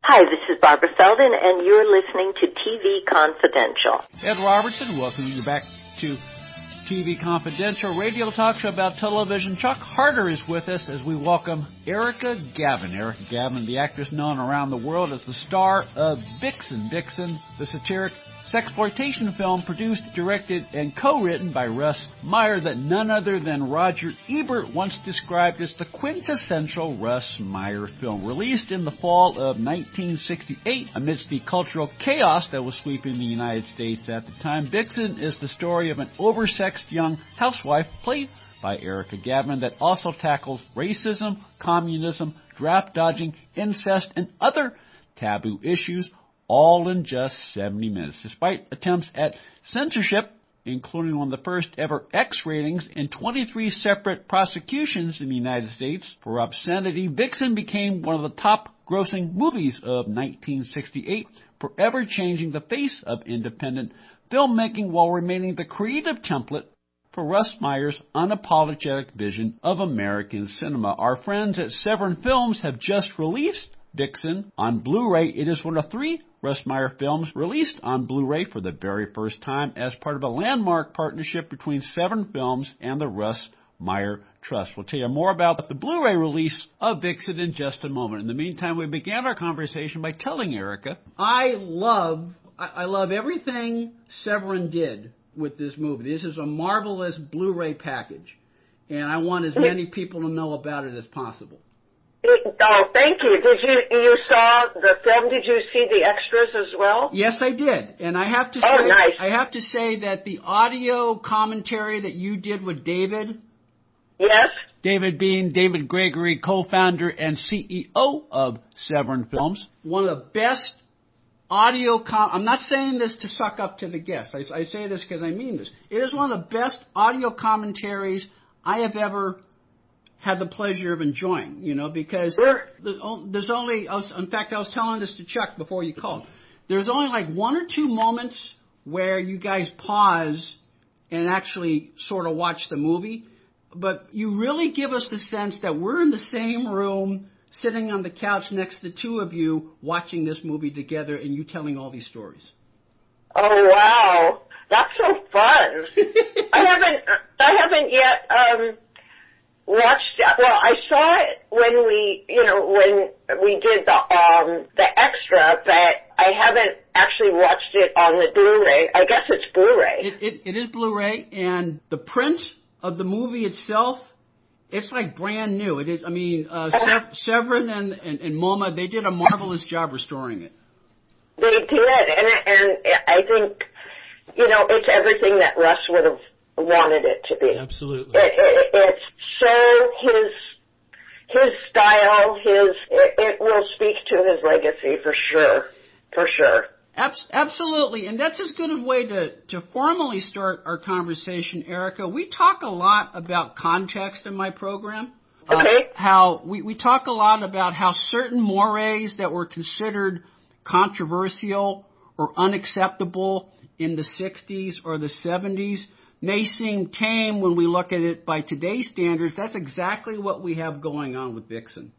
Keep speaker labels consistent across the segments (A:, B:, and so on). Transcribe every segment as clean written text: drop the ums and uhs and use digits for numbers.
A: Hi, this is Barbara Feldon, and you're listening to TV Confidential.
B: Ed Robertson, welcoming you back to TV Confidential, radio talk show about television. Chuck Harder is with us as we welcome Erica Gavin. Erica Gavin, the actress known around the world as the star of Vixen. Vixen, the satiric sexploitation film produced, directed, and co-written by Russ Meyer that none other than Roger Ebert once described as the quintessential Russ Meyer film. Released in the fall of 1968 amidst the cultural chaos that was sweeping the United States at the time, Vixen is the story of an oversexed young housewife played by Erica Gavin that also tackles racism, communism, draft dodging, incest, and other taboo issues, all in just 70 minutes. Despite attempts at censorship, including one of the first ever X ratings and 23 separate prosecutions in the United States for obscenity, Vixen became one of the top grossing movies of 1968, forever changing the face of independent filmmaking while remaining the creative template for Russ Meyer's unapologetic vision of American cinema. Our friends at Severin Films have just released Vixen on Blu-ray. It is one of 3 Russ Meyer films released on Blu-ray for the very first time as part of a landmark partnership between Severin Films and the Russ Meyer Trust. We'll tell you more about the Blu-ray release of Vixen in just a moment. In the meantime, we began our conversation by telling Erica, I love everything Severin did with this movie. This is a marvelous Blu-ray package, and I want as many people to know about it as possible.
A: Oh, thank you. You saw the film? Did you see the extras as well?
B: Yes, I did. And I have to say,
A: nice.
B: I have to say that the audio commentary that you did with David.
A: Yes.
B: David being David Gregory, co-founder and CEO of Severin Films. One of the best audio I'm not saying this to suck up to the guests. I say this because I mean this. It is one of the best audio commentaries I have ever had the pleasure of enjoying, because there's only, I was telling this to Chuck before you called, there's only like 1 or 2 moments where you guys pause and actually sort of watch the movie, but you really give us the sense that we're in the same room, sitting on the couch next to the 2 of you, watching this movie together, and you telling all these stories.
A: Oh, wow. That's so fun. I haven't yet, watched it. Well, I saw it when we did the extra, but I haven't actually watched it on the Blu-ray. I guess it's Blu-ray.
B: It is Blu-ray, and the print of the movie itself, it's like brand new. It is. I mean, Severin and MoMA, they did a marvelous job restoring it.
A: They did, and I think it's everything that Russ would have wanted it to be.
C: Absolutely.
A: It's so his style, it will speak to his legacy for sure.
B: Absolutely, and that's as good a way to formally start our conversation, Erica. We talk a lot about context in my program.
A: Okay.
B: How we talk a lot about how certain mores that were considered controversial or unacceptable in the 60s or the 70s may seem tame when we look at it by today's standards. That's exactly what we have going on with Vixen.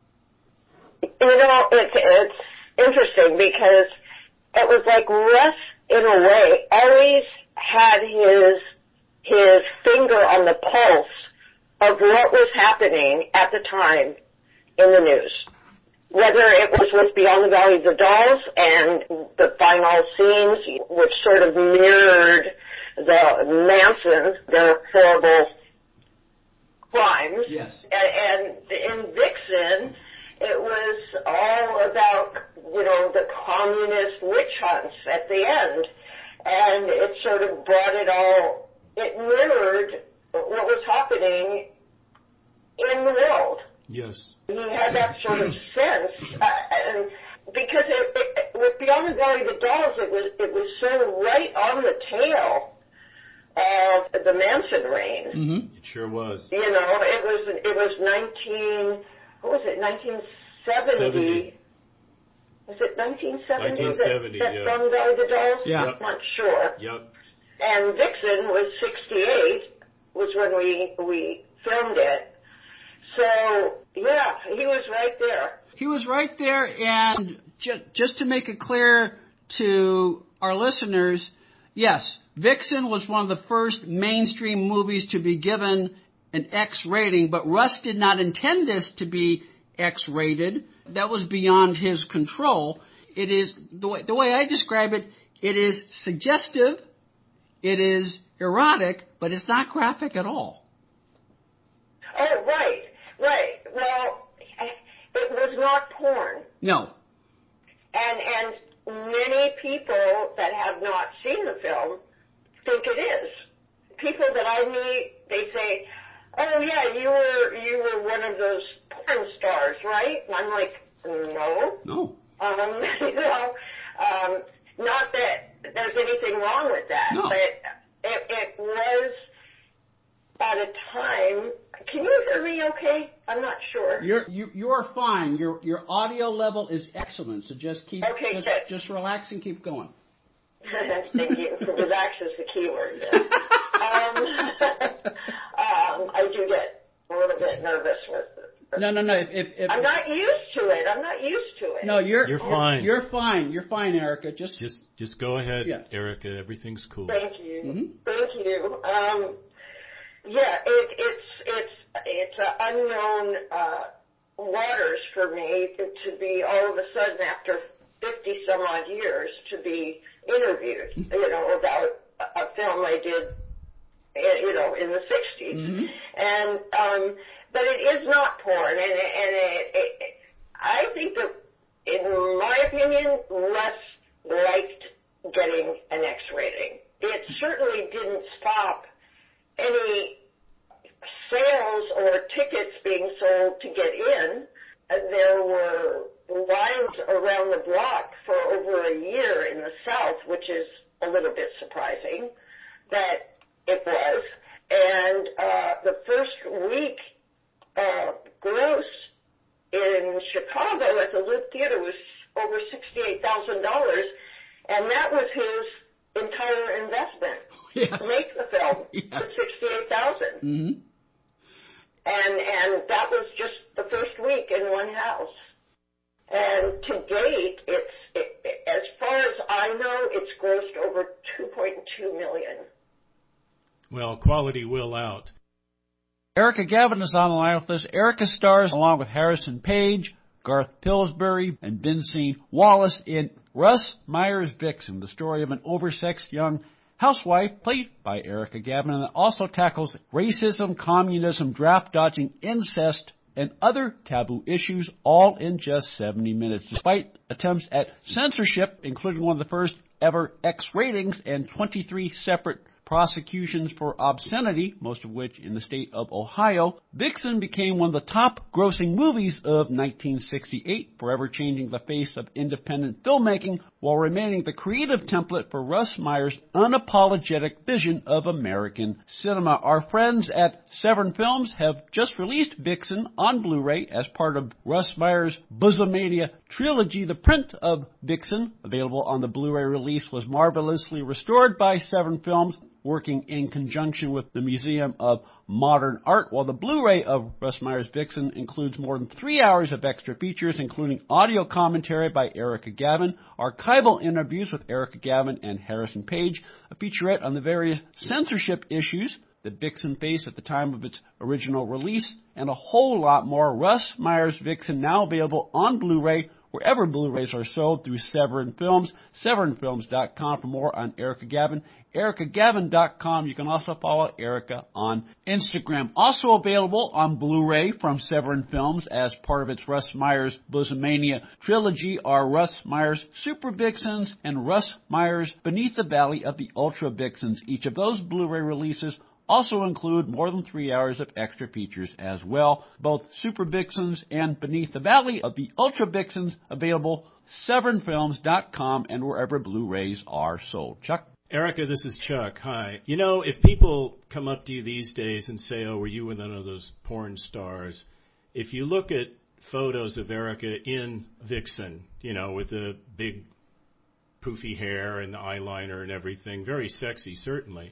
A: It's interesting because it was like Russ, in a way, always had his finger on the pulse of what was happening at the time in the news. Whether it was with Beyond the Valley of the Dolls and the final scenes, which sort of mirrored the Mansons, their horrible crimes.
B: Yes.
A: And in Vixen, it was all about, the communist witch hunts at the end. And it sort of brought it mirrored what was happening in the world.
C: Yes.
A: He had that sort of sense, and because with Beyond the Valley of the Dolls, it was so right on the tail of the Manson reign.
C: Mm-hmm. It sure was.
A: It was 1970. Was it 1970?
C: 1970,
A: that
C: yeah.
A: Beyond the Valley of the Dolls?
B: Yeah.
A: I'm not sure.
C: Yep.
A: And Vixen was 68, was when we filmed it. So, yeah, he was right there.
B: He was right there, and just to make it clear to our listeners, yes, Vixen was one of the first mainstream movies to be given an X rating, but Russ did not intend this to be X rated. That was beyond his control. It is, the way I describe it, it is suggestive, it is erotic, but it's not graphic at all.
A: Oh, right. Well, it was not porn.
B: No.
A: And many people that have not seen the film think it is. People that I meet, they say, "Oh yeah, you were one of those porn stars, right?" And I'm like, "No."
B: No.
A: Not that there's anything wrong with that,
B: No.
A: but it was at a time. Can you hear me okay? I'm not sure.
B: You're fine. Your audio level is excellent. So just just relax and keep going.
A: Thank you. Relax is the key word. I do get a little bit nervous with it.
B: No. If
A: I'm not used to it.
B: No, you're
C: fine.
B: You're fine. You're fine, Erica.
C: Just go ahead,
B: yeah.
C: Erica. Everything's cool.
A: Thank you.
B: Mm-hmm.
A: Thank you. Yeah, it's unknown waters for me to be all of a sudden after 50 some odd years to be interviewed, about a film I did, in the 60s.
B: Mm-hmm.
A: And, but it is not porn. And I think that, in my opinion, Russ liked getting an X rating. It certainly didn't stop any sales or tickets being sold to get in. There were lines around the block for over a year in the South, which is a little bit surprising that it was. And the first week gross in Chicago at the Loop Theater was over $68,000, and that was his entire investment to make the film.
B: Yes.
A: For $68,000.
B: Mm-hmm.
A: And that was just the first week in one house. And to date, as far as I know, it's grossed over $2.2 million.
C: Well, quality will out.
B: Erica Gavin is on the line with us. Erica stars along with Harrison Page, Garth Pillsbury, and Vincent Wallace in Russ Meyer's Vixen, the story of an oversexed young housewife played by Erica Gavin, and it also tackles racism, communism, draft-dodging, incest, and other taboo issues, all in just 70 minutes. Despite attempts at censorship, including one of the first ever X ratings and 23 separate prosecutions for obscenity, most of which in the state of Ohio, Vixen became one of the top-grossing movies of 1968, forever changing the face of independent filmmaking while remaining the creative template for Russ Meyer's unapologetic vision of American cinema. Our friends at Severn Films have just released Vixen on Blu-ray as part of Russ Meyer's Buzomania trilogy. The print of Vixen, available on the Blu-ray release, was marvelously restored by Severn Films, working in conjunction with the Museum of Modern Art, while the Blu-ray of Russ Meyer's Vixen includes more than 3 hours of extra features, including audio commentary by Erica Gavin, archival interviews with Erica Gavin and Harrison Page, a featurette on the various censorship issues that Vixen faced at the time of its original release, and a whole lot more. Russ Meyer's Vixen, now available on Blu-ray wherever Blu-rays are sold through Severn Films, severnfilms.com for more on Erica Gavin, ericagavin.com. You can also follow Erica on Instagram. Also available on Blu-ray from Severn Films as part of its Russ Meyer's Buzomania trilogy are Russ Meyer's Super Vixens and Russ Meyer's Beneath the Valley of the Ultra Vixens. Each of those Blu-ray releases also include more than 3 hours of extra features as well. Both Super Vixens and Beneath the Valley of the Ultra Vixens available severnfilms.com and wherever Blu-rays are sold. Chuck?
C: Erica, this is Chuck. Hi. You know, if people come up to you these days and say, oh, were you one of those porn stars? If you look at photos of Erica in Vixen, with the big poofy hair and the eyeliner and everything, very sexy, certainly.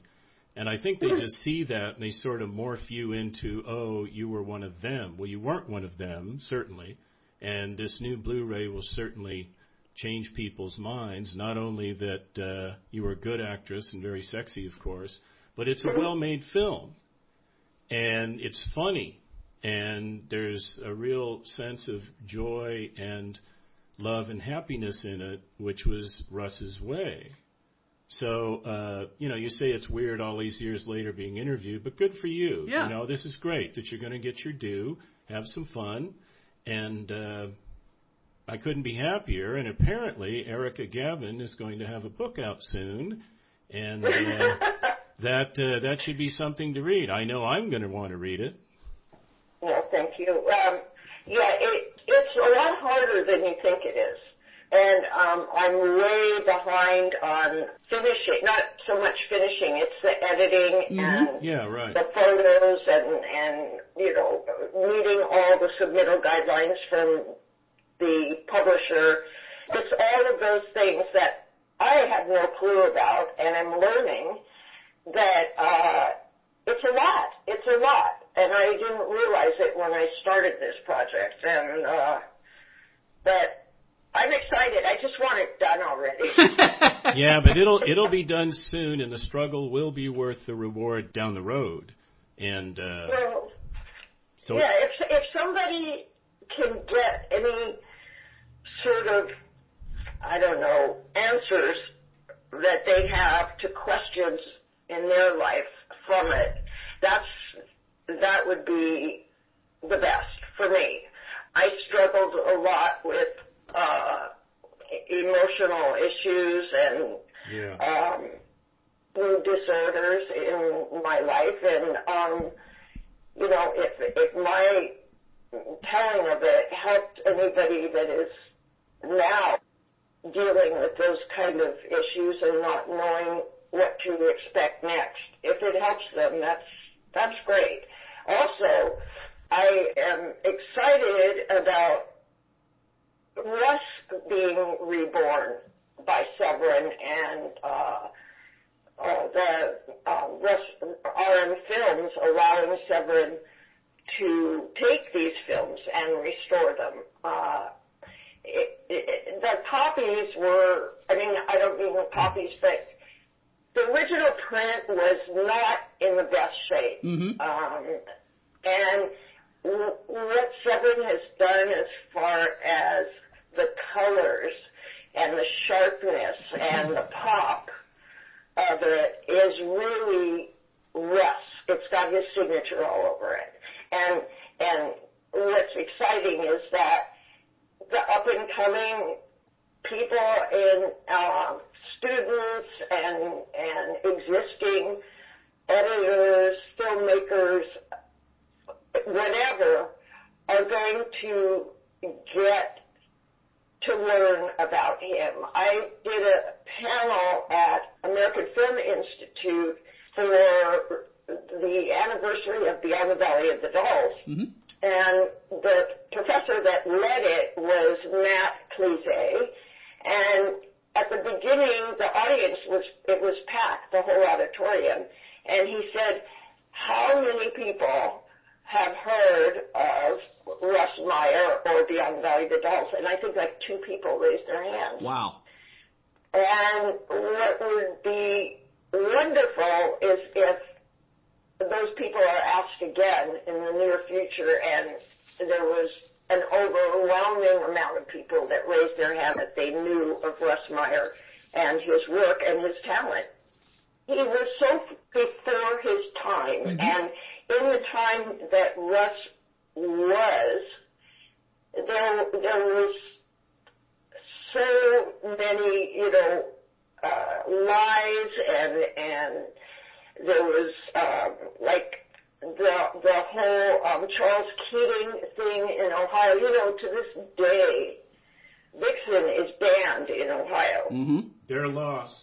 C: And I think they just see that and they sort of morph you into, oh, you were one of them. Well, you weren't one of them, certainly. And this new Blu-ray will certainly change people's minds, not only that you were a good actress and very sexy, of course, but it's a well-made film. And it's funny. And there's a real sense of joy and love and happiness in it, which was Russ's way. So, you say it's weird all these years later being interviewed, but good for you.
B: Yeah.
C: This is great that you're going to get your due, have some fun, and I couldn't be happier. And apparently Erica Gavin is going to have a book out soon, and that should be something to read. I know I'm going to want to read it.
A: Well, thank you. It's a lot harder than you think it is. And I'm way behind on finishing, not so much finishing, it's the editing and the photos and meeting all the submittal guidelines from the publisher. It's all of those things that I had no clue about, and I'm learning that it's a lot. It's a lot. And I didn't realize it when I started this project. And but I'm excited. I just want it done already.
C: Yeah, but it'll be done soon, and the struggle will be worth the reward down the road. And
A: if somebody can get any sort of, answers that they have to questions in their life from it, that would be the best for me. I struggled a lot with emotional issues and mood disorders in my life, and if my telling of it helped anybody that is now dealing with those kind of issues and not knowing what to expect next, if it helps them, that's great. Also, I am excited about Russ being reborn by Severin and the Russ RM Films allowing Severin to take these films and restore them. The copies were, I don't mean the copies, but the original print was not in the best shape. And what Severin has done as far as the colors and the sharpness and the pop of it is really Russ. It's got his signature all over it. And what's exciting is that the up-and-coming people in students and existing editors, filmmakers, whatever, are going to get to learn about him. I did a panel at American Film Institute for the anniversary of Beyond the Valley of the Dolls. And the professor that led it was Matt Clisay. And at the beginning, the audience was packed, the whole auditorium. And he said, how many people have heard of Russ Meyer or Beyond the Valley of the Dolls? And I think like 2 people raised their hands.
B: Wow.
A: And what would be wonderful is if those people are asked again in the near future, and there was an overwhelming amount of people that raised their hand that they knew of Russ Meyer and his work and his talent. He was so before his time, and in the time that Russ was, there was so many, lies, and there was like the whole Charles Keating thing in Ohio. To this day, Vixen is banned in Ohio.
C: Their loss.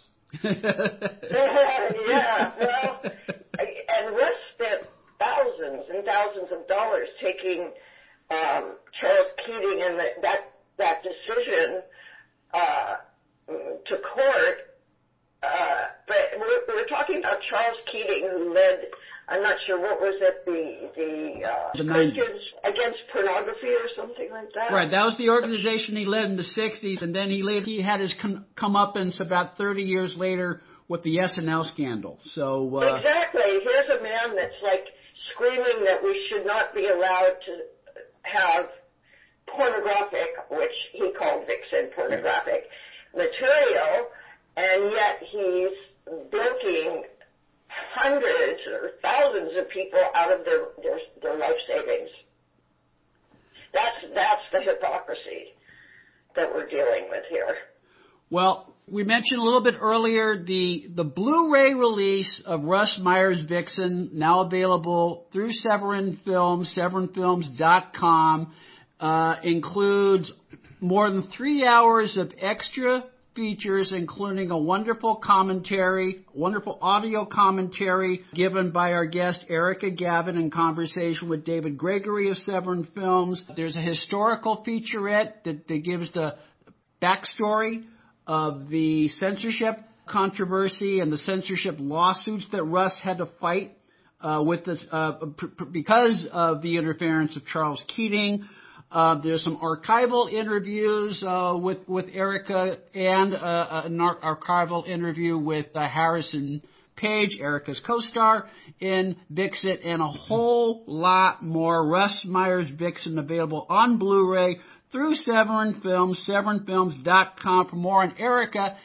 A: Yeah, well, and Russ spent thousands and thousands of dollars taking Charles Keating and that decision to court. But we're talking about Charles Keating, who led, I'm not sure, what was it, the Christians Against Pornography or something like that?
B: Right, that was the organization he led in the 60s, and then he had his comeuppance about 30 years later with the SNL scandal. So
A: exactly. Here's a man that's like screaming that we should not be allowed to have pornographic, which he called Vixen pornographic material, and yet he's bilking hundreds or thousands of people out of their life savings. That's the hypocrisy that we're dealing with here.
B: Well, we mentioned a little bit earlier the Blu-ray release of Russ Meyer's Vixen, now available through Severin Films, severinfilms.com, includes more than 3 hours of extra features, including a wonderful audio commentary given by our guest Erica Gavin in conversation with David Gregory of Severin Films. There's a historical featurette that gives the backstory of the censorship controversy and the censorship lawsuits that Russ had to fight with this because of the interference of Charles Keating. There's some archival interviews with Erica and an archival interview with Harrison Page, Erica's co-star in Vixen, and a whole lot more. Russ Meyer's Vixen available on Blu-ray through Severin Films, severinfilms.com. For more on Erica,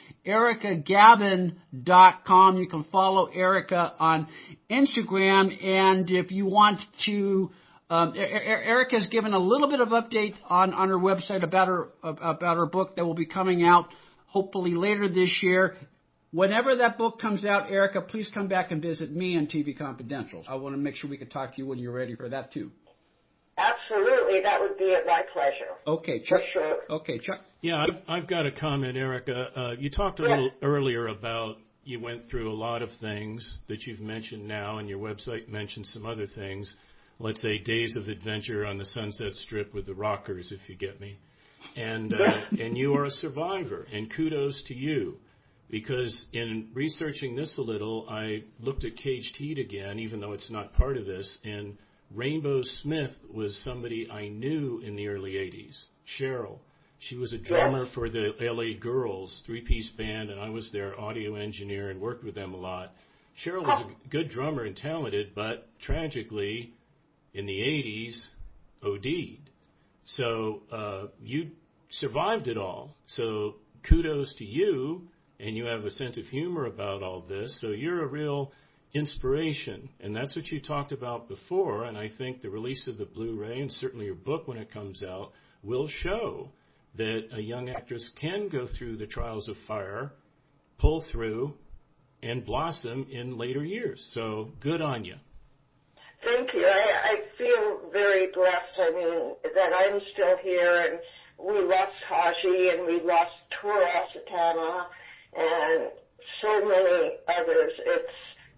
B: ericagavin.com. You can follow Erica on Instagram, and if you want to, Erica's given a little bit of update on her website about her book that will be coming out hopefully later this year. Whenever that book comes out, Erica, please come back and visit me on TV Confidential. I want to make sure we can talk to you when you're ready for that too.
A: Absolutely, that would be my pleasure.
B: Okay, Chuck.
A: For sure.
B: Okay, Chuck.
C: Yeah, I've got a comment, Erica. You talked a little earlier about you went through a lot of things that you've mentioned now, and your website mentioned some other things. Let's say Days of Adventure on the Sunset Strip with the Rockers, if you get me. And you are a survivor, and kudos to you. Because in researching this a little, I looked at Caged Heat again, even though it's not part of this, and Rainbow Smith was somebody I knew in the early 80s, Cheryl. She was a drummer for the LA Girls three-piece band, and I was their audio engineer and worked with them a lot. Cheryl was a good drummer and talented, but tragically, in the 80s, OD'd. So you survived it all. So kudos to you, and you have a sense of humor about all this. So you're a real inspiration, and that's what you talked about before, and I think the release of the Blu-ray and certainly your book when it comes out will show that a young actress can go through the trials of fire, pull through, and blossom in later years. So good on you.
A: Thank you. I feel very blessed, that I'm still here, and we lost Haji, and we lost Tora Satana, and so many others. It's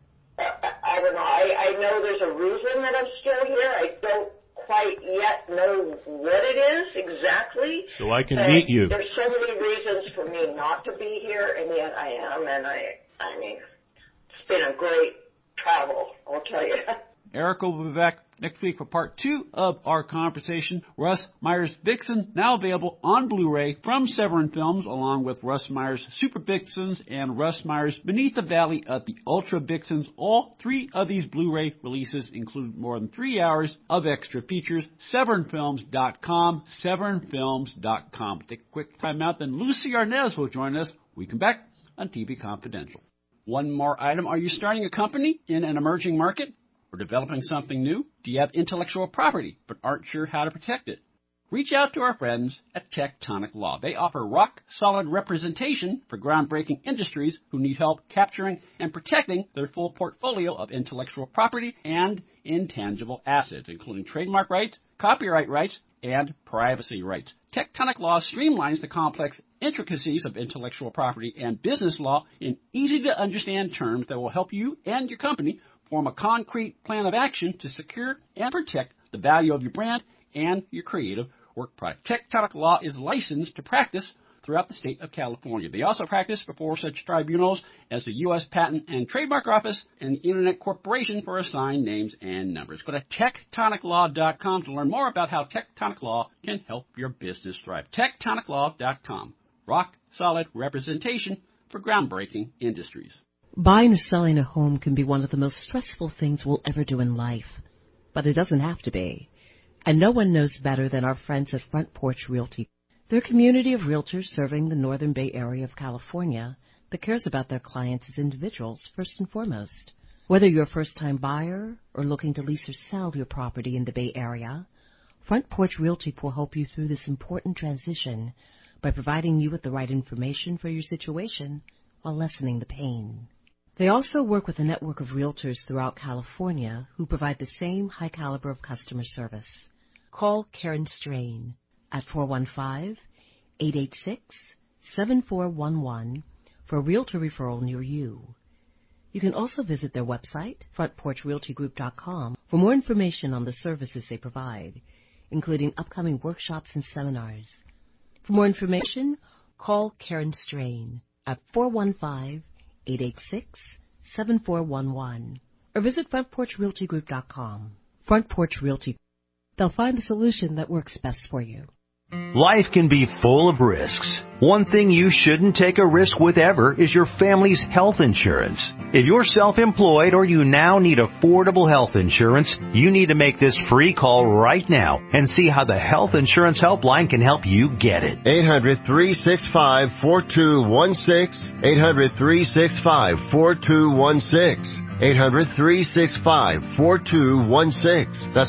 A: I don't know. I know there's a reason that I'm still here. I don't quite yet know what it is exactly.
C: So I can meet you.
A: There's so many reasons for me not to be here, and yet I am. And I mean, it's been a great travel, I'll tell you.
B: Erica will be back next week for part 2 of our conversation. Russ Meyer's Vixen, now available on Blu-ray from Severin Films, along with Russ Meyer's Super Vixens and Russ Meyer's Beneath the Valley of the Ultra Vixens. All 3 of these Blu-ray releases include more than 3 hours of extra features. SeverinFilms.com, SeverinFilms.com. Take a quick time out, then Lucy Arnaz will join us. We come back on TV Confidential. One more item. Are you starting a company in an emerging market? Or developing something new? Do you have intellectual property but aren't sure how to protect it? Reach out to our friends at Tectonic Law. They offer rock-solid representation for groundbreaking industries who need help capturing and protecting their full portfolio of intellectual property and intangible assets, including trademark rights, copyright rights, and privacy rights. Tectonic Law streamlines the complex intricacies of intellectual property and business law in easy-to-understand terms that will help you and your company form a concrete plan of action to secure and protect the value of your brand and your creative work product. Tectonic Law is licensed to practice throughout the state of California. They also practice before such tribunals as the U.S. Patent and Trademark Office and the Internet Corporation for Assigned Names and Numbers. Go to tectoniclaw.com to learn more about how Tectonic Law can help your business thrive. tectoniclaw.com. Rock-solid representation for groundbreaking industries.
D: Buying or selling a home can be one of the most stressful things we'll ever do in life, but it doesn't have to be. And no one knows better than our friends at Front Porch Realty. They're a community of realtors serving the Northern Bay Area of California that cares about their clients as individuals first and foremost. Whether you're a first-time buyer or looking to lease or sell your property in the Bay Area, Front Porch Realty will help you through this important transition by providing you with the right information for your situation while lessening the pain. They also work with a network of realtors throughout California who provide the same high caliber of customer service. Call Karen Strain at 415-886-7411 for a realtor referral near you. You can also visit their website, frontporchrealtygroup.com, for more information on the services they provide, including upcoming workshops and seminars. For more information, call Karen Strain at 415-886-7411 or visit frontporchrealtygroup.com. Front Porch Realty. They'll find the solution that works best for you.
E: Life can be full of risks. One thing you shouldn't take a risk with ever is your family's health insurance. If you're self-employed or you now need affordable health insurance, you need to make this free call right now and see how the Health Insurance Helpline can help you get it.
F: 800-365-4216. 800-365-4216. 800-365-4216. That's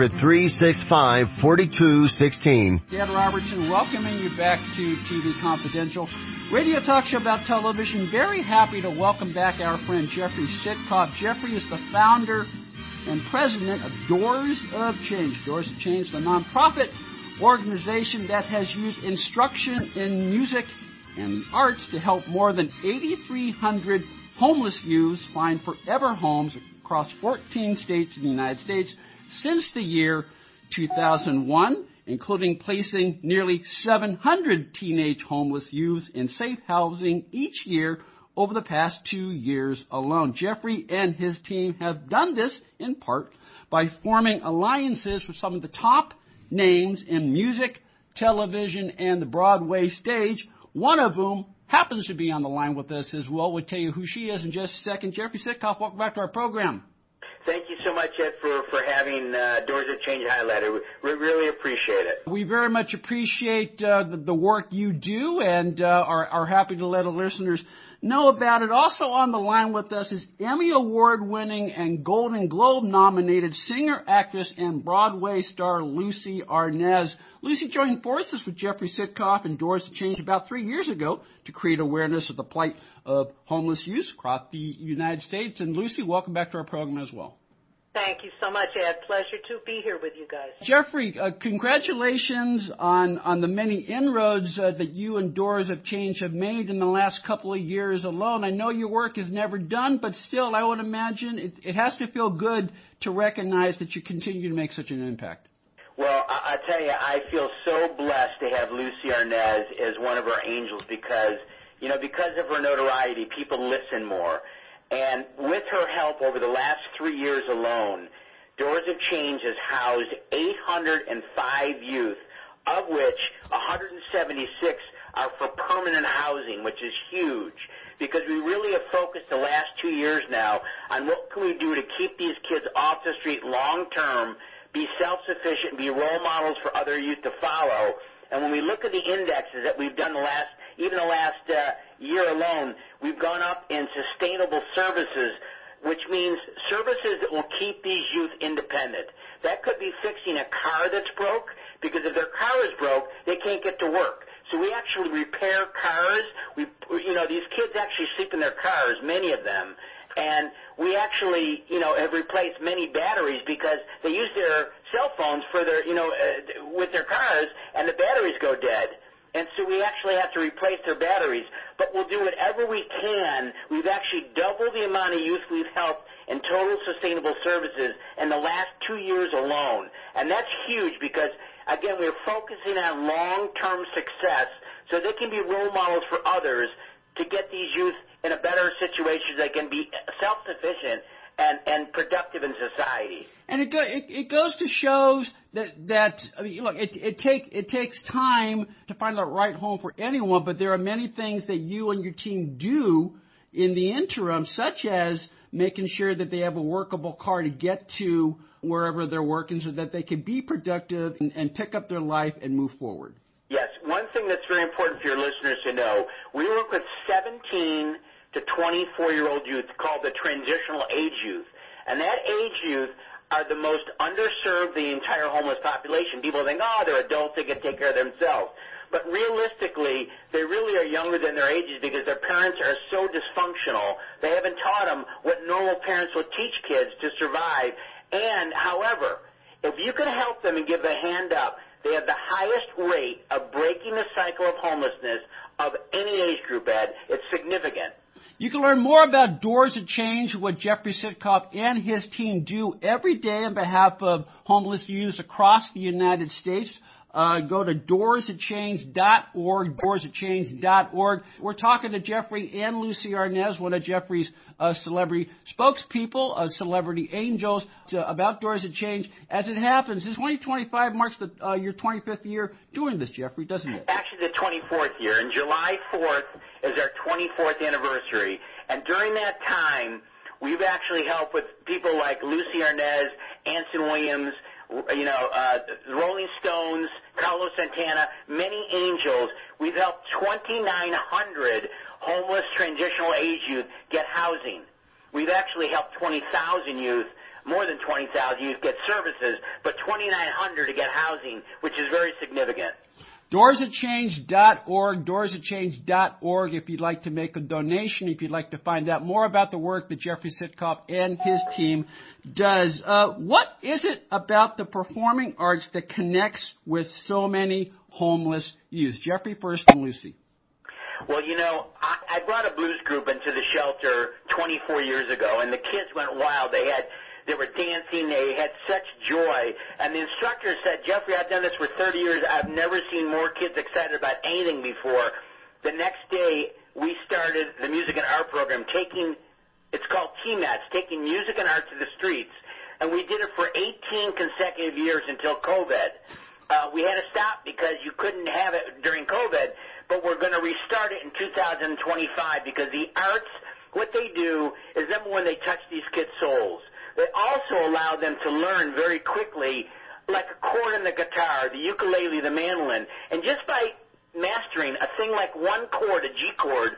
F: 800-365-4216.
B: Dan Robertson welcoming you back to TV Confidential, radio talk show about television. Very happy to welcome back our friend Jeffrey Sitkoff. Jeffrey is the founder and president of Doors of Change. Doors of Change, the nonprofit organization that has used instruction in music and the arts to help more than 8,300 homeless youths find forever homes across 14 states in the United States since the year 2001, including placing nearly 700 teenage homeless youths in safe housing each year over the past 2 years alone. Jeffrey and his team have done this in part by forming alliances with some of the top names in music, television, and the Broadway stage, one of whom happens to be on the line with us as well. We'll tell you who she is in just a second. Jeffrey Sitkoff, welcome back to our program.
G: Thank you so much, Ed, for having Doors of Change highlighted. We really appreciate it.
B: We very much appreciate the work you do and are happy to let the listeners know about it. Also on the line with us is Emmy Award-winning and Golden Globe-nominated singer, actress, and Broadway star Lucie Arnaz. Lucie joined forces with Jeffrey Sitkoff and Doors of Change about 3 years ago to create awareness of the plight of homeless youth across the United States. And Lucie, welcome back to our program as well.
H: Thank you so much, Ed. Pleasure to be here with you guys.
B: Jeffrey, congratulations on the many inroads that you and Doors of Change have made in the last couple of years alone. I know your work is never done, but still, I would imagine it has to feel good to recognize that you continue to make such an impact.
G: Well, I tell you, I feel so blessed to have Lucie Arnaz as one of our angels because of her notoriety, people listen more. And with her help over the last 3 years alone, Doors of Change has housed 805 youth, of which 176 are for permanent housing, which is huge, because we really have focused the last 2 years now on what can we do to keep these kids off the street long term, be self-sufficient, be role models for other youth to follow. And when we look at the indexes that we've done the last year alone, we've gone up in sustainable services, which means services that will keep these youth independent. That could be fixing a car that's broke, because if their car is broke, they can't get to work. So we actually repair cars. These kids actually sleep in their cars, many of them. And we actually, have replaced many batteries because they use their cell phones for their, with their cars, and the batteries go dead. And so we actually have to replace their batteries. But we'll do whatever we can. We've actually doubled the amount of youth we've helped in total sustainable services in the last 2 years alone. And that's huge because, again, we're focusing on long-term success so they can be role models for others to get these youth in a better situation so they can be self-sufficient and productive in society.
B: And it goes to shows that I mean, look, it takes time to find the right home for anyone, but there are many things that you and your team do in the interim, such as making sure that they have a workable car to get to wherever they're working so that they can be productive and pick up their life and move forward.
G: Yes, one thing that's very important for your listeners to know, we work with 17 to 24-year-old youth called the transitional age youth. And that age youth are the most underserved the entire homeless population. People think, oh, they're adults, they can take care of themselves. But realistically, they really are younger than their ages because their parents are so dysfunctional. They haven't taught them what normal parents will teach kids to survive. And, however, if you can help them and give a hand up, they have the highest rate of breaking the cycle of homelessness of any age group, Ed. It's significant.
B: You can learn more about Doors of Change, what Jeffrey Sitkoff and his team do every day on behalf of homeless youth across the United States. Go to doorsofchange.org, doorsofchange.org. We're talking to Jeffrey and Lucy Arnaz, one of Jeffrey's celebrity spokespeople, celebrity angels, about Doors of Change. As it happens, this 2025 marks your 25th year doing this, Jeffrey, doesn't it?
G: Actually, the 24th year. And July 4th is our 24th anniversary. And during that time, we've actually helped with people like Lucy Arnaz, Anson Williams, Rolling Stones, Carlos Santana, many angels. We've helped 2,900 homeless transitional age youth get housing. We've actually helped 20,000 youth, more than 20,000 youth get services, but 2,900 to get housing, which is very significant.
B: Doorsofchange.org, doorsofchange.org if you'd like to make a donation, if you'd like to find out more about the work that Jeffrey Sitkoff and his team does. What is it about the performing arts that connects with so many homeless youth? Jeffrey first and Lucy.
G: Well, I brought a blues group into the shelter 24 years ago, and the kids went wild. They were dancing. They had such joy. And the instructor said, Jeffrey, I've done this for 30 years. I've never seen more kids excited about anything before. The next day, we started the music and art program, it's called TMATS, taking music and art to the streets. And we did it for 18 consecutive years until COVID. We had to stop because you couldn't have it during COVID, but we're going to restart it in 2025 because the arts, what they do is, number one, they touch these kids' souls. They also allow them to learn very quickly, like a chord on the guitar, the ukulele, the mandolin. And just by mastering a thing like one chord, a G chord,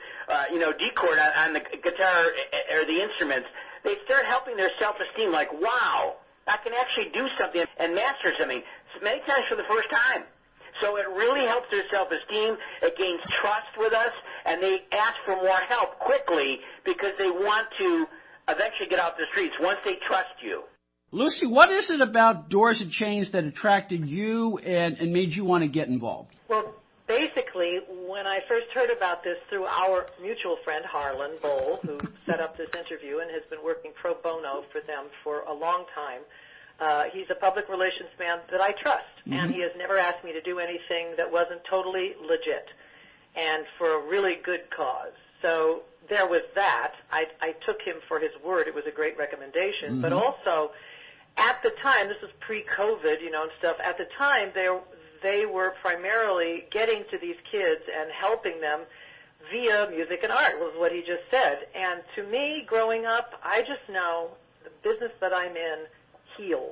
G: D chord on the guitar or the instruments, they start helping their self-esteem, like, wow, I can actually do something and master something, many times for the first time. So it really helps their self-esteem. It gains trust with us, and they ask for more help quickly because they want to eventually get off the streets once they trust you.
B: Lucy, what is it about Doors of Change that attracted you and made you want to get involved?
H: Well, basically, when I first heard about this through our mutual friend, Harlan Bowl, who set up this interview and has been working pro bono for them for a long time, he's a public relations man that I trust, and he has never asked me to do anything that wasn't totally legit and for a really good cause. So there was that. I took him for his word. It was a great recommendation. But also, at the time, this was pre-COVID, and stuff, at the time, they were primarily getting to these kids and helping them via music and art, was what he just said. And to me, growing up, I just know the business that I'm in heals.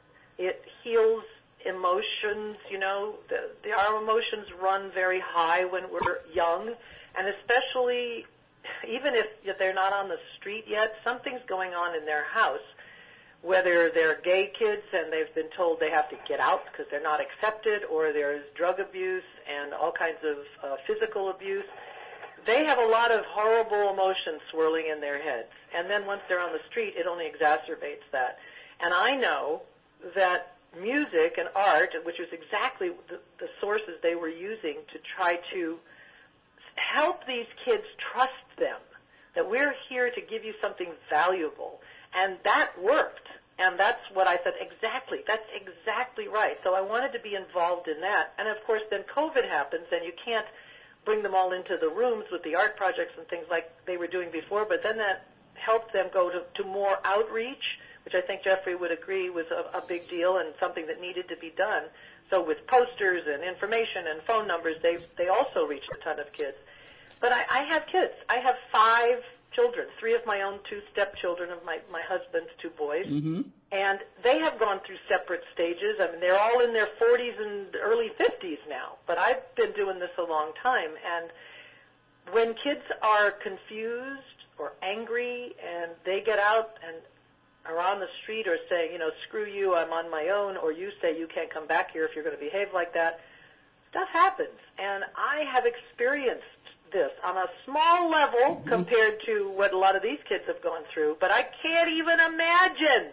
H: It heals emotions, our emotions run very high when we're young, and especially even if they're not on the street yet, something's going on in their house, whether they're gay kids and they've been told they have to get out because they're not accepted, or there's drug abuse and all kinds of physical abuse. They have a lot of horrible emotions swirling in their heads. And then once they're on the street, it only exacerbates that. And I know that music and art, which was exactly the sources they were using to try to help these kids trust them, that we're here to give you something valuable. And that worked. And that's what I said, exactly. That's exactly right. So I wanted to be involved in that. And, of course, then COVID happens, and you can't bring them all into the rooms with the art projects and things like they were doing before, but then that helped them go to more outreach, which I think Jeffrey would agree was a big deal and something that needed to be done. So with posters and information and phone numbers, they also reached a ton of kids. But I have kids. I have 5 children, 3 of my own, 2 stepchildren of my husband's 2 boys.
B: Mm-hmm.
H: And they have gone through separate stages. I mean, they're all in their 40s and early 50s now. But I've been doing this a long time. And when kids are confused or angry and they get out and are on the street or saying, you know, screw you, I'm on my own, or you say you can't come back here if you're going to behave like that, stuff happens. And I have experienced this on a small level compared to what a lot of these kids have gone through, but I can't even imagine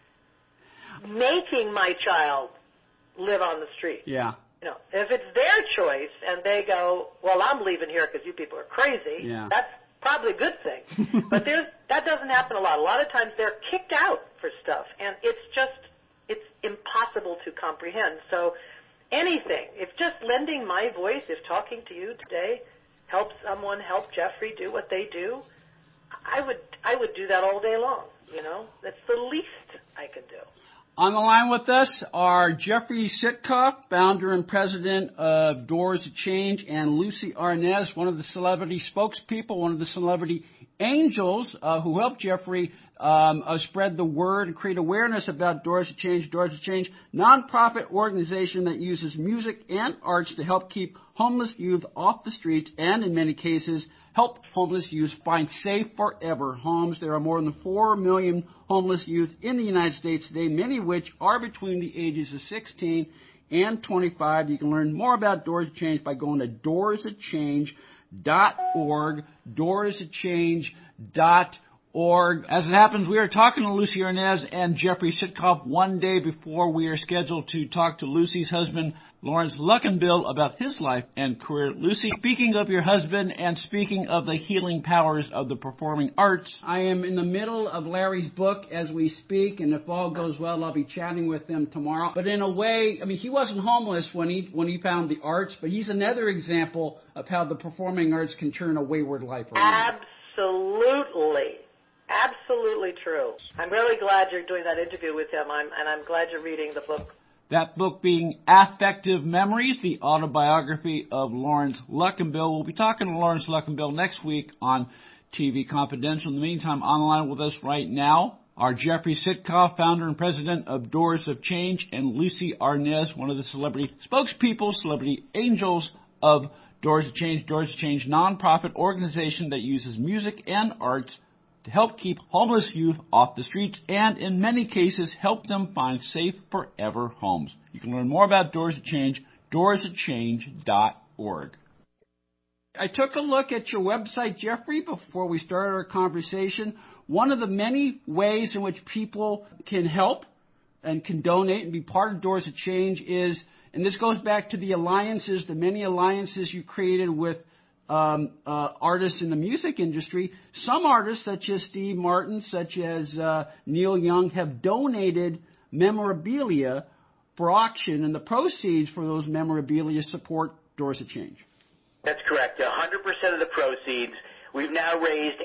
H: making my child live on the street.
B: Yeah.
H: You know, if it's their choice and they go, well, I'm leaving here because you people are crazy, that's probably a good thing. But that doesn't happen a lot. A lot of times they're kicked out for stuff, and it's impossible to comprehend. So anything, if just lending my voice, if talking to you today helps someone help Jeffrey do what they do, I would do that all day long. You know, that's the least I can do.
B: On the line with us are Jeffrey Sitkoff, founder and president of Doors to Change, and Lucy Arnaz, one of the celebrity spokespeople, one of the celebrity angels who helped Jeffrey spread the word and create awareness about Doors to Change. Doors to Change, nonprofit organization that uses music and arts to help keep homeless youth off the streets and, in many cases, help homeless youth find safe forever homes. There are more than 4 million homeless youth in the United States today, many of which are between the ages of 16 and 25. You can learn more about Doors to Change by going to doorstochange.org, doorstochange.org. As it happens, we are talking to Lucy Arnaz and Jeffrey Sitkoff one day before we are scheduled to talk to Lucy's husband, Lawrence Luckinbill, about his life and career. Lucy, speaking of your husband and speaking of the healing powers of the performing arts, I am in the middle of Larry's book as we speak, and if all goes well, I'll be chatting with him tomorrow. But in a way, I mean, he wasn't homeless when he found the arts, but he's another example of how the performing arts can turn a wayward life around.
H: Absolutely true. I'm really glad you're doing that interview with him, and I'm glad you're reading the book.
B: That book being Affective Memories, the autobiography of Lawrence Luckinbill. We'll be talking to Lawrence Luckinbill next week on TV Confidential. In the meantime, on the line with us right now are Jeffrey Sitkoff, founder and president of Doors of Change, and Lucy Arnaz, one of the celebrity spokespeople, celebrity angels of Doors of Change. Doors of Change, nonprofit organization that uses music and arts to help keep homeless youth off the streets and, in many cases, help them find safe forever homes. You can learn more about Doors to Change, doorstochange.org. I took a look at your website, Jeffrey, before we started our conversation. One of the many ways in which people can help and can donate and be part of Doors to Change is, and this goes back to the alliances, the many alliances you created with artists in the music industry. Some artists, such as Steve Martin, such as Neil Young, have donated memorabilia for auction, and the proceeds for those memorabilia support Doors to Change.
G: That's correct. 100% of the proceeds. We've now raised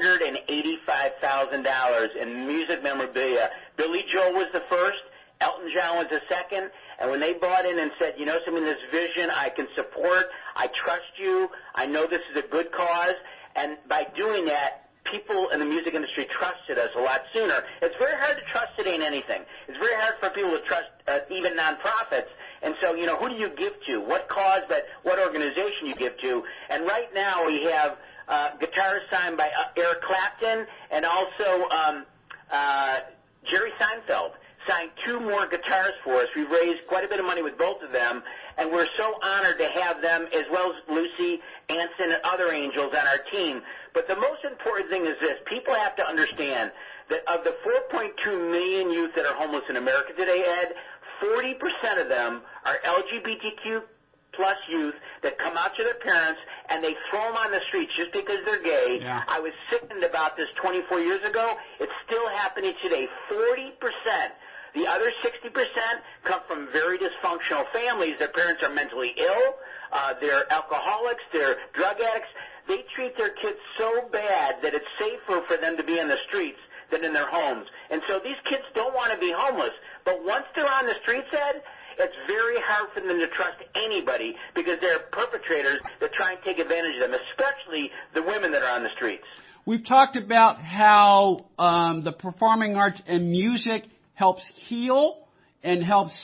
G: $885,000 in music memorabilia. Billy Joel was the first. Elton John was the second. And when they bought in and said, you know, something, this vision I can support, I trust you, I know this is a good cause, and by doing that, people in the music industry trusted us a lot sooner. It's very hard to trust today in anything. It's very hard for people to trust even nonprofits. And so, you know, who do you give to? What cause, but what organization you give to? And right now we have guitars signed by Eric Clapton and also Jerry Seinfeld. Signed 2 more guitars for us. We've raised quite a bit of money with both of them, and we're so honored to have them, as well as Lucy, Anson, and other angels on our team. But the most important thing is this. People have to understand that of the 4.2 million youth that are homeless in America today, Ed, 40% of them are LGBTQ plus youth that come out to their parents and they throw them on the streets just because they're gay.
B: Yeah.
G: I was sickened about this 24 years ago. It's still happening today. 40%. The other 60% come from very dysfunctional families. Their parents are mentally ill. they're alcoholics, they're drug addicts. They treat their kids so bad that it's safer for them to be on the streets than in their homes. And so these kids don't want to be homeless. But once they're on the streets, Ed, it's very hard for them to trust anybody because there are perpetrators that try and take advantage of them, especially the women that are on the streets.
B: We've talked about how the performing arts and music helps heal and helps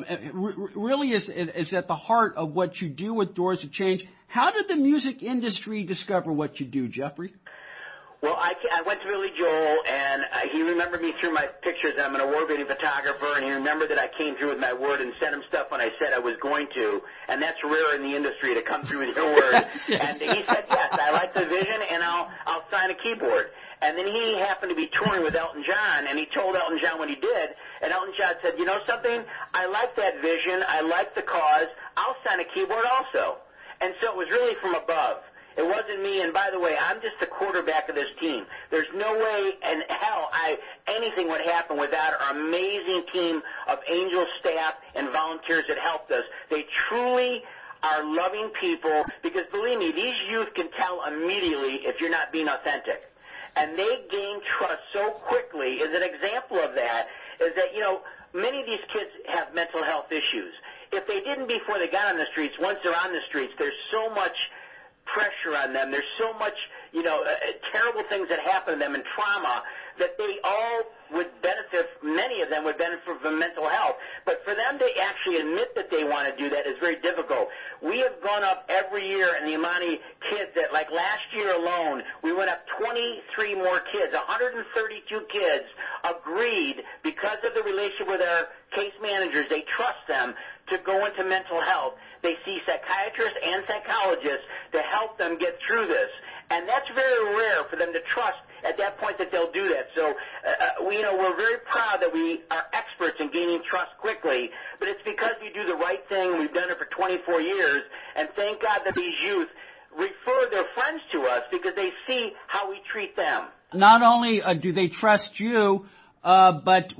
B: really is at the heart of what you do with Doors of Change. How did the music industry discover what you do, Jeffrey?
G: Well, I went to Billy Joel, and he remembered me through my pictures. I'm an award-winning photographer, and he remembered that I came through with my word and sent him stuff when I said I was going to, and that's rare in the industry to come through with your word. And he said, yes, I like the vision, and I'll sign a keyboard. And then he happened to be touring with Elton John, and he told Elton John what he did, and Elton John said, you know something, I like that vision, I like the cause, I'll sign a keyboard also. And so it was really from above. It wasn't me, and by the way, I'm just the quarterback of this team. There's no way in hell anything would happen without our amazing team of Angel staff and volunteers that helped us. They truly are loving people because, believe me, these youth can tell immediately if you're not being authentic. And they gain trust so quickly. As an example of that is that, you know, many of these kids have mental health issues. If they didn't before they got on the streets, once they're on the streets, there's so much pressure on them. There's so much, you know, terrible things that happen to them and trauma that they all would benefit, many of them would benefit from mental health. But for them to actually admit that they want to do that is very difficult. We have gone up every year in the amount of kids that, like last year alone, we went up 23 more kids. 132 kids agreed because of the relationship with our case managers. They trust them to go into mental health. They see psychiatrists and psychologists to help them get through this. And that's very rare for them to trust at that point that they'll do that. So, we're very proud that we are experts in gaining trust quickly, but it's because we do the right thing. We've done it for 24 years, and thank God that these youth refer their friends to us because they see how we treat them.
B: Not only do they trust you, but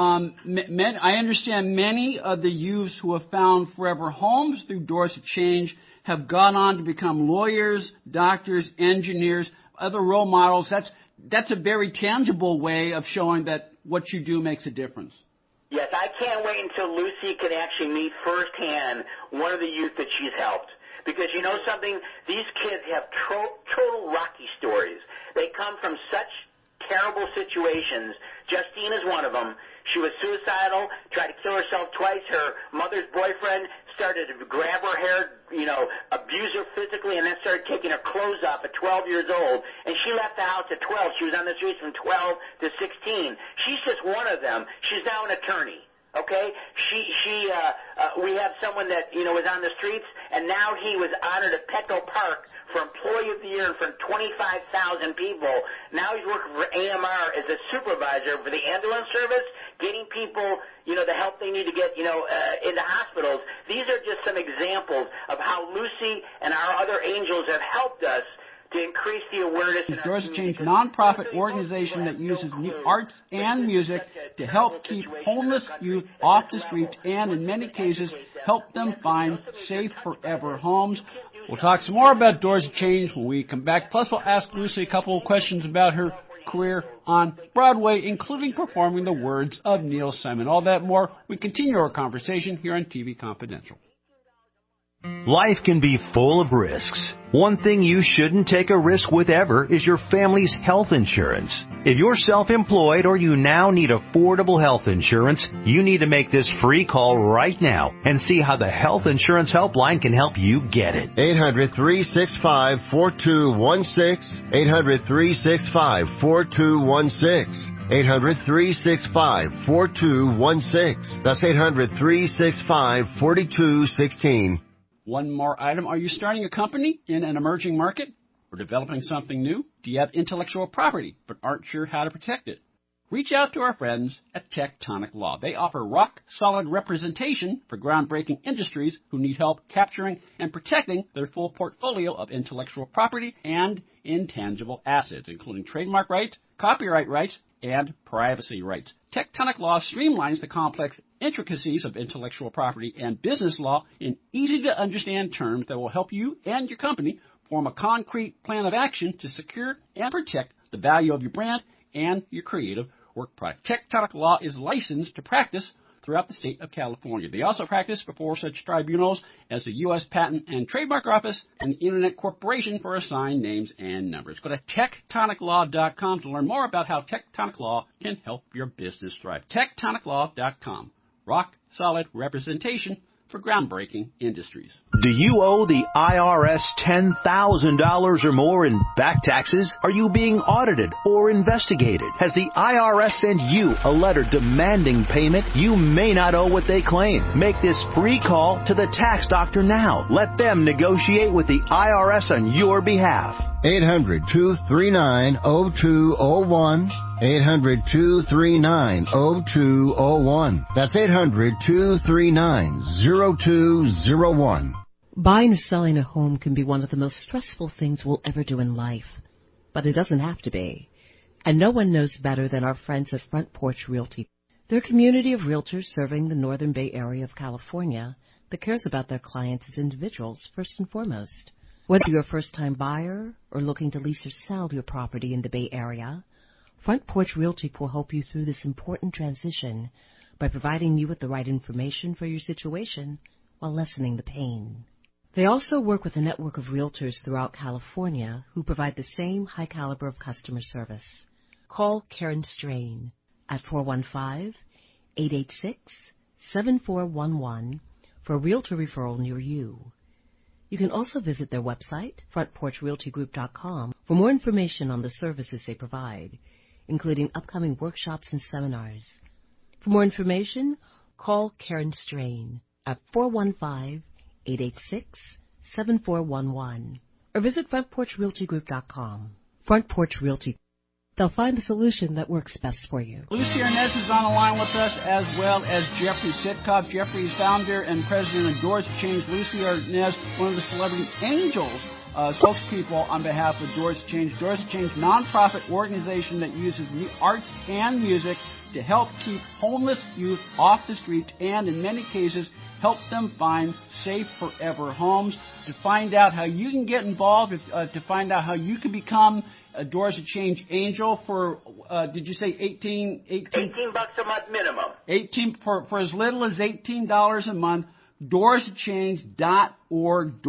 B: I understand many of the youths who have found forever homes through Doors of Change have gone on to become lawyers, doctors, engineers, other role models. That's a very tangible way of showing that what you do makes a difference.
G: Yes, I can't wait until Lucy can actually meet firsthand one of the youth that she's helped. Because you know something? These kids have total Rocky stories. They come from such terrible situations. Justine is one of them. She was suicidal, tried to kill herself twice. Her mother's boyfriend started to grab her hair, abuse her physically, and then started taking her clothes off at 12 years old. And she left the house at 12. She was on the streets from 12 to 16. She's just one of them. She's now an attorney. Okay, we have someone that was on the streets, and now he was honored at Petco Park for Employee of the Year in front of 25,000 people. Now he's working for AMR as a supervisor for the ambulance service, getting people the help they need to get into hospitals. These are just some examples of how Lucy and our other angels have helped us to increase the awareness in our
B: Doors of Change,
G: community.
B: nonprofit organization that uses arts and music to help keep homeless youth off the streets and, in many cases, help them find safe forever homes. We'll talk some more about Doors of Change when we come back. Plus, we'll ask Lucy a couple of questions about her career on Broadway, including performing the words of Neil Simon. All that more. We continue our conversation here on TV Confidential.
E: Life can be full of risks. One thing you shouldn't take a risk with ever is your family's health insurance. If you're self-employed or you now need affordable health insurance, you need to make this free call right now and see how the Health Insurance Helpline can help you get it.
F: 800-365-4216. 800-365-4216. 800-365-4216. That's 800-365-4216.
B: One more item. Are you starting a company in an emerging market or developing something new? Do you have intellectual property but aren't sure how to protect it? Reach out to our friends at Tectonic Law. They offer rock-solid representation for groundbreaking industries who need help capturing and protecting their full portfolio of intellectual property and intangible assets, including trademark rights, copyright rights, and privacy rights. Tectonic Law streamlines the complex intricacies of intellectual property and business law in easy-to-understand terms that will help you and your company form a concrete plan of action to secure and protect the value of your brand and your creative work product. Tectonic Law is licensed to practice throughout the state of California. They also practice before such tribunals as the U.S. Patent and Trademark Office and the Internet Corporation for assigned names and numbers. Go to tectoniclaw.com to learn more about how Tectonic Law can help your business thrive. Tectoniclaw.com. Rock solid representation for groundbreaking industries.
E: Do you owe the IRS $10,000 or more in back taxes? Are you being audited or investigated? Has the IRS sent you a letter demanding payment? You may not owe what they claim. Make this free call to the tax doctor now. Let them negotiate with the IRS on your behalf.
F: 800-239-0201. 800-239-0201. That's 800-239-0201.
D: Buying or selling a home can be one of the most stressful things we'll ever do in life, but it doesn't have to be. And no one knows better than our friends at Front Porch Realty. They're a community of realtors serving the Northern Bay Area of California that cares about their clients as individuals first and foremost. Whether you're a first-time buyer or looking to lease or sell your property in the Bay Area, Front Porch Realty will help you through this important transition by providing you with the right information for your situation while lessening the pain. They also work with a network of realtors throughout California who provide the same high caliber of customer service. Call Karen Strain at 415-886-7411 for a realtor referral near you. You can also visit their website, frontporchrealtygroup.com, for more information on the services they provide, including upcoming workshops and seminars. For more information, call Karen Strain at 415-886-7411 or visit frontporchrealtygroup.com. Front Porch Realty. They'll find the solution that works best for you.
B: Lucy Arnaz is on the line with us, as well as Jeffrey Sitkoff. Jeffrey is founder and president of Doors to Change. Lucy Arnaz, one of the Celebrity Angels spokespeople on behalf of Doors to Change. Doors to Change, nonprofit organization that uses art and music to help keep homeless youth off the streets and, in many cases, help them find safe forever homes. To find out how you can get involved, to find out how you can become a Doors to Change angel for, did you say $18
G: a month minimum.
B: 18 for as little as $18 a month. DoorsToChange.org.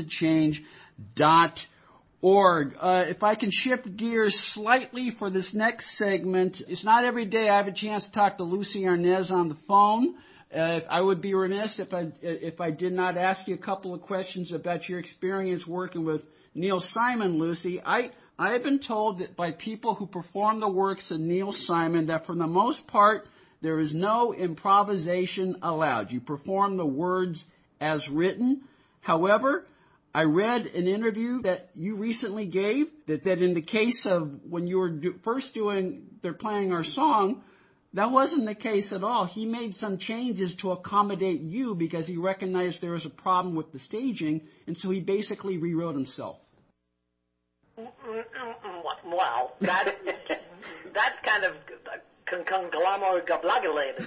B: DoorsToChange.org. If I can shift gears slightly for this next segment, it's not every day I have a chance to talk to Lucy Arnaz on the phone. I would be remiss if I did not ask you a couple of questions about your experience working with Neil Simon, Lucy. I have been told that by people who perform the works of Neil Simon that for the most part there is no improvisation allowed. You perform the words as written. However, I read an interview that you recently gave that in the case of when you were they're playing our song, that wasn't the case at all. He made some changes to accommodate you because he recognized there was a problem with the staging, and so he basically rewrote himself.
H: Wow, that's kind of conglomerated.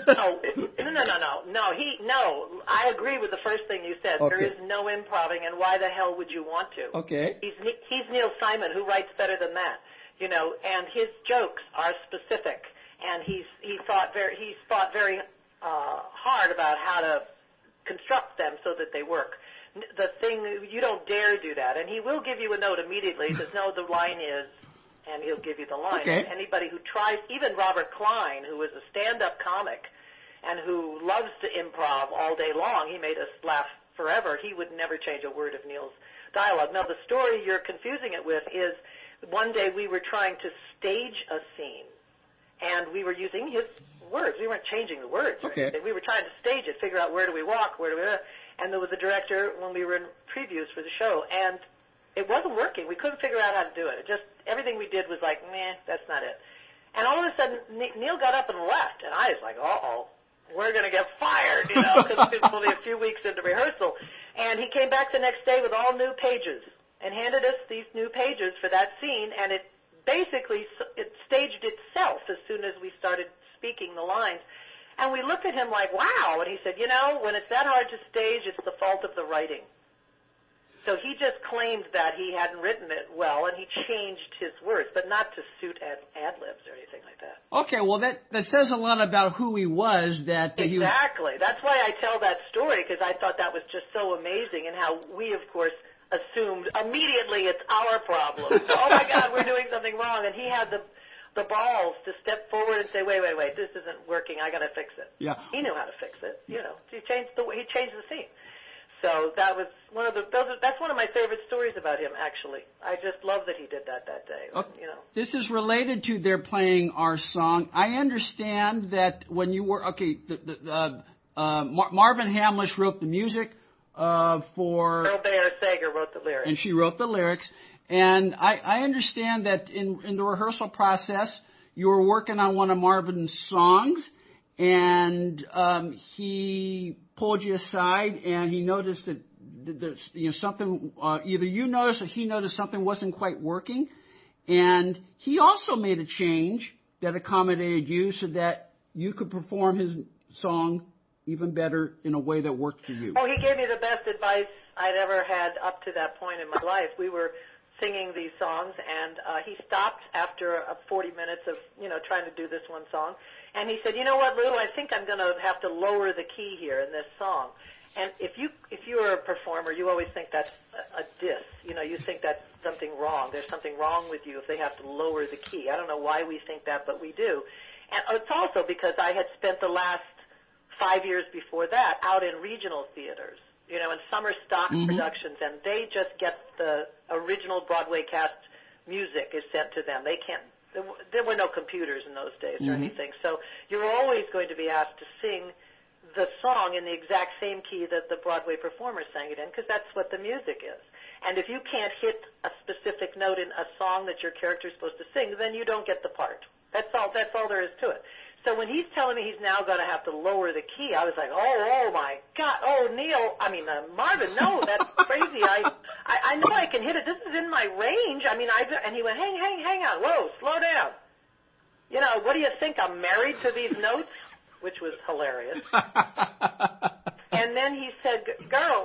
H: No. I agree with the first thing you said. Okay. There is no improving, and why the hell would you want to?
B: Okay.
H: He's Neil Simon. Who writes better than that? And his jokes are specific, and he's thought very hard about how to construct them so that they work. The thing, you don't dare do that, and he will give you a note immediately. He says, no, the line is, and he'll give you the line.
B: Okay.
H: And anybody who tries, even Robert Klein, who is a stand-up comic and who loves to improv all day long, he made us laugh forever. He would never change a word of Neil's dialogue. Now, the story you're confusing it with is one day we were trying to stage a scene, and we were using his words. We weren't changing the words.
B: Okay.
H: We were trying to stage it, figure out where do we walk, and there was a director when we were in previews for the show, and it wasn't working. We couldn't figure out how to do it. Everything we did was like, meh, that's not it. And all of a sudden, Neil got up and left, and I was like, we're going to get fired, because it was only a few weeks into rehearsal. And he came back the next day with all new pages and handed us these new pages for that scene, and it basically staged itself as soon as we started speaking the lines. And we looked at him like, wow. And he said, you know, when it's that hard to stage, it's the fault of the writing. So he just claimed that he hadn't written it well, and he changed his words, but not to suit ad-libs or anything like that.
B: Okay, well, that says a lot about who he was.
H: Exactly. That's why I tell that story, because I thought that was just so amazing, and how we, of course, assumed immediately it's our problem. So, oh, my God, we're doing something wrong. And he had the balls to step forward and say, wait, this isn't working. I got to fix it.
B: Yeah.
H: He knew how to fix it. You know, he changed the scene. So that was that's one of my favorite stories about him, actually. I just love that he did that day.
B: Okay.
H: You know.
B: This is related to their playing our song. I understand that when you were Marvin Hamlisch wrote the music for.
H: Earl Bayer Sager wrote the lyrics,
B: and she wrote the lyrics. And I understand that in the rehearsal process, you were working on one of Marvin's songs, and he pulled you aside, and he noticed that something. Either you noticed or he noticed something wasn't quite working, and he also made a change that accommodated you so that you could perform his song even better in a way that worked for you.
H: Oh, he gave me the best advice I'd ever had up to that point in my life. We were singing these songs, and he stopped after 40 minutes of, trying to do this one song. And he said, you know what, Lou, I think I'm going to have to lower the key here in this song. And if you're a performer, you always think that's a diss. You think that's something wrong. There's something wrong with you if they have to lower the key. I don't know why we think that, but we do. And it's also because I had spent the last 5 years before that out in regional theaters, in summer stock productions, and they just get the original Broadway cast music is sent to them. They can't. There were no computers in those days or anything, so you're always going to be asked to sing the song in the exact same key that the Broadway performer sang it in, because that's what the music is. And if you can't hit a specific note in a song that your character is supposed to sing, then you don't get the part. That's all there is to it. So when he's telling me he's now going to have to lower the key, I was like, oh my God, Marvin, no, that's crazy. I know I can hit it. This is in my range. And he went, hang on, whoa, slow down. What do you think? I'm married to these notes, which was hilarious. And then he said, girl,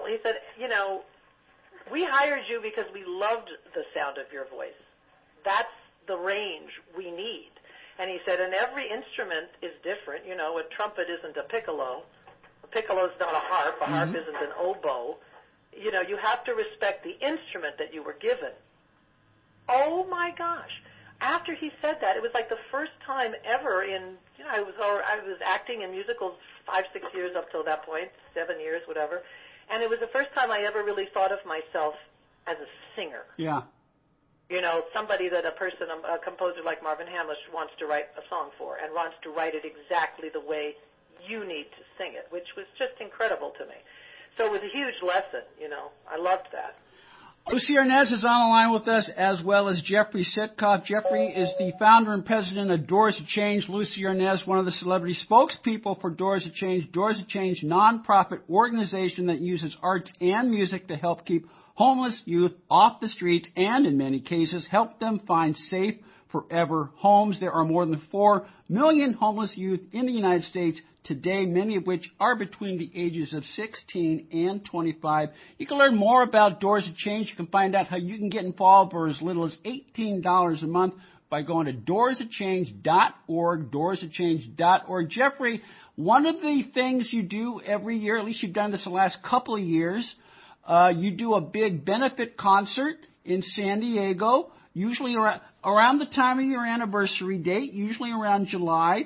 H: we hired you because we loved the sound of your voice. That's the range we need. And he said, and every instrument is different. A trumpet isn't a piccolo. A piccolo's not a harp. A harp isn't an oboe. You have to respect the instrument that you were given. Oh, my gosh. After he said that, it was like the first time ever I was acting in musicals 5-6 years up till that point, 7 years, whatever. And it was the first time I ever really thought of myself as a singer.
B: Yeah.
H: Somebody that a composer like Marvin Hamlisch wants to write a song for and wants to write it exactly the way you need to sing it, which was just incredible to me. So it was a huge lesson, I loved that.
B: Lucie Arnaz is on the line with us, as well as Jeffrey Sitkoff. Jeffrey is the founder and president of Doors of Change. Lucie Arnaz, one of the celebrity spokespeople for Doors of Change. Doors of Change, nonprofit organization that uses arts and music to help keep homeless youth off the streets and, in many cases, help them find safe, forever homes. There are more than 4 million homeless youth in the United States today, many of which are between the ages of 16 and 25. You can learn more about Doors of Change. You can find out how you can get involved for as little as $18 a month by going to doorsofchange.org, doorsofchange.org. Jeffrey, one of the things you do every year, at least you've done this the last couple of years, you do a big benefit concert in San Diego, usually around the time of your anniversary date, usually around July.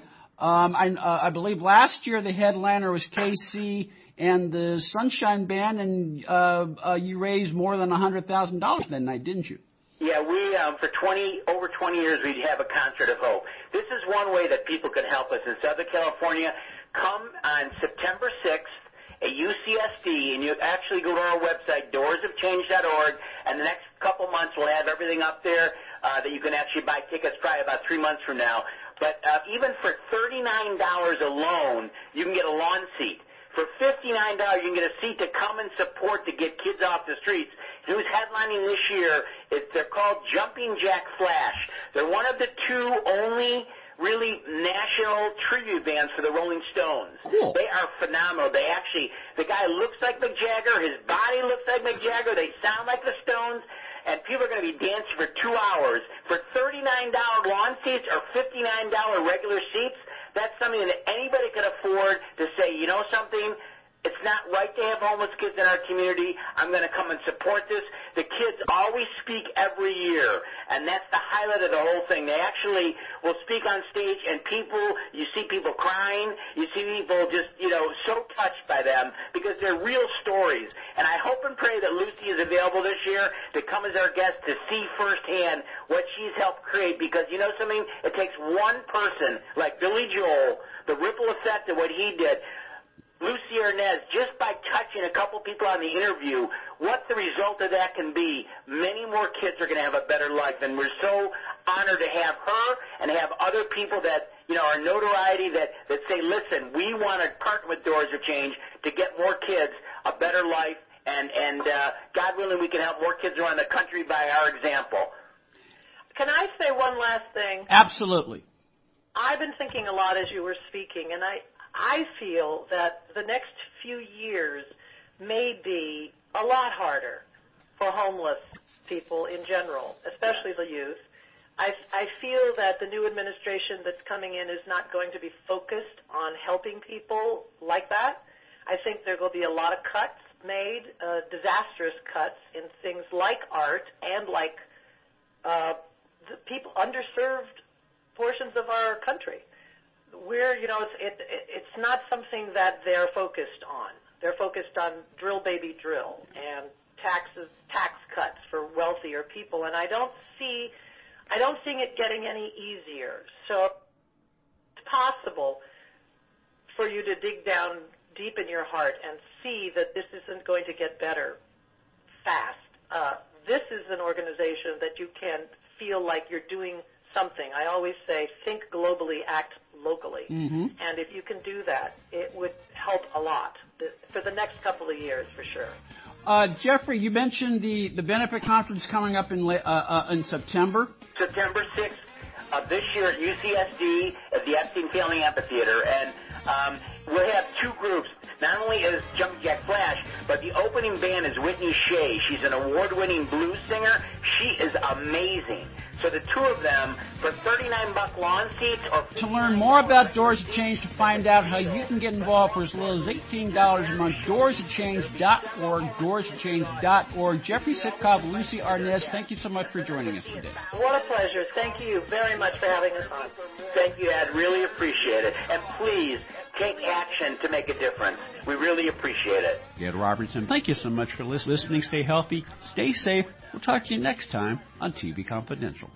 B: I believe last year the headliner was KC and the Sunshine Band, and you raised more than $100,000 that night, didn't you?
G: Yeah, we for over 20 years we have a concert of hope. This is one way that people can help us in Southern California. Come on September 6th. At UCSD, and you actually go to our website, doorsofchange.org, and the next couple months we'll have everything up there that you can actually buy tickets probably about 3 months from now. But even for $39 alone, you can get a lawn seat. For $59, you can get a seat to come and support to get kids off the streets. Who's headlining this year? They're called Jumping Jack Flash. They're one of the 2 only really national tribute bands for the Rolling Stones.
B: Cool.
G: They are phenomenal. The guy looks like Mick Jagger. His body looks like Mick Jagger. They sound like the Stones. And people are going to be dancing for 2 hours. For $39 lawn seats or $59 regular seats, that's something that anybody could afford to say, you know something? It's not right to have homeless kids in our community. I'm going to come and support this. The kids always speak every year, and that's the highlight of the whole thing. They actually will speak on stage, and you see people crying. You see people just, so touched by them because they're real stories. And I hope and pray that Lucy is available this year to come as our guest to see firsthand what she's helped create because, you know something? It takes one person like Billy Joel, the ripple effect of what he did. Lucy Arnaz, just by touching a couple people on the interview, what the result of that can be, many more kids are going to have a better life. And we're so honored to have her and have other people that, are notoriety that say, listen, we want to partner with Doors of Change to get more kids a better life. And God willing, we can help more kids around the country by our example.
H: Can I say one last thing?
B: Absolutely.
H: I've been thinking a lot as you were speaking, and I feel that the next few years may be a lot harder for homeless people in general, especially the youth. I feel that the new administration that's coming in is not going to be focused on helping people like that. I think there will be a lot of cuts made, disastrous cuts in things like art and like the people, underserved portions of our country. Where, it's not something that they're focused on. They're focused on drill, baby, drill, and tax cuts for wealthier people, and I don't see it getting any easier. So it's possible for you to dig down deep in your heart and see that this isn't going to get better fast. This is an organization that you can feel like you're doing something. I always say, think globally, act locally. Mm-hmm. And if you can do that, it would help a lot for the next couple of years, for sure.
B: Jeffrey, you mentioned the benefit conference coming up in September.
G: September 6th of this year at UCSD at the Epstein Family Amphitheater. And we'll have two groups. Not only is Jumping Jack Flash, but the opening band is Whitney Shea. She's an award-winning blues singer. She is amazing. So the two of them for $39 lawn seats.
B: To learn more about Doors of Change, to find out how you can get involved for as little as $18 a month, doorsofchange.org, doorsofchange.org. Jeffrey Sitkoff, Lucy Arnaz, thank you so much for joining us today.
H: What a pleasure. Thank you very much for having us on.
G: Thank you, Ed. Really appreciate it. And please take action to make a difference. We really appreciate it.
B: Ed Robertson, thank you so much for listening. Stay healthy. Stay safe. We'll talk to you next time on TV Confidential.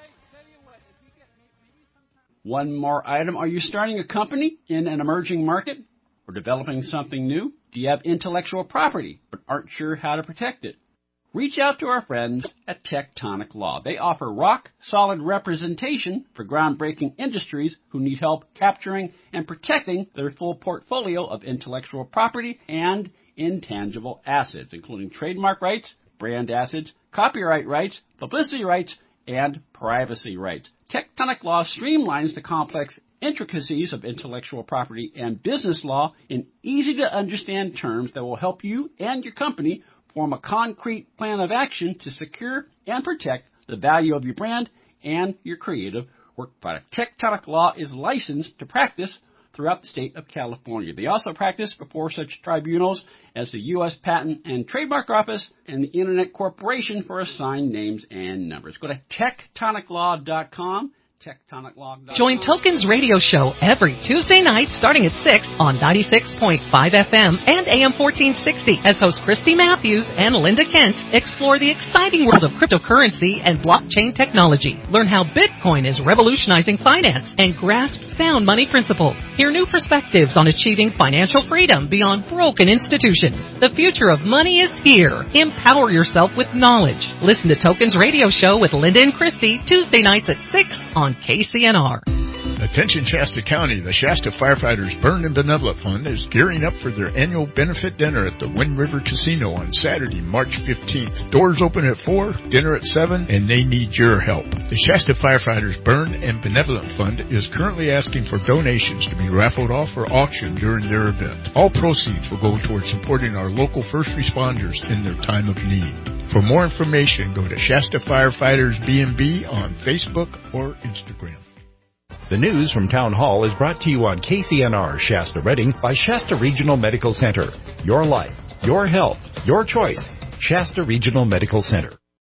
B: One more item. Are you starting a company in an emerging market or developing something new? Do you have intellectual property but aren't sure how to protect it? Reach out to our friends at Tectonic Law. They offer rock-solid representation for groundbreaking industries who need help capturing and protecting their full portfolio of intellectual property and intangible assets, including trademark rights, brand assets, copyright rights, publicity rights, and privacy rights. Tectonic Law streamlines the complex intricacies of intellectual property and business law in easy-to-understand terms that will help you and your company form a concrete plan of action to secure and protect the value of your brand and your creative work product. Tectonic Law is licensed to practice throughout the state of California. They also practice before such tribunals as the U.S. Patent and Trademark Office and the Internet Corporation for Assigned Names and Numbers. Go to tectoniclaw.com.
I: Join Tokens Radio Show every Tuesday night starting at 6 on 96.5 FM and AM 1460 as hosts Christy Matthews and Linda Kent explore the exciting world of cryptocurrency and blockchain technology. Learn how Bitcoin is revolutionizing finance and grasp sound money principles. Hear new perspectives on achieving financial freedom beyond broken institutions. The future of money is here. Empower yourself with knowledge. Listen to Tokens Radio Show with Linda and Christy Tuesday nights at 6 on KCNR.
J: Attention Shasta County, the Shasta Firefighters Burn and Benevolent Fund is gearing up for their annual benefit dinner at the Wind River Casino on Saturday, March 15th. Doors open at 4, dinner at 7, and they need your help. The Shasta Firefighters Burn and Benevolent Fund is currently asking for donations to be raffled off or auctioned during their event. All proceeds will go towards supporting our local first responders in their time of need. For more information, go to Shasta Firefighters B&B on Facebook or Instagram.
K: The news from Town Hall is brought to you on KCNR Shasta Redding by Shasta Regional Medical Center. Your life, your health, your choice. Shasta Regional Medical Center.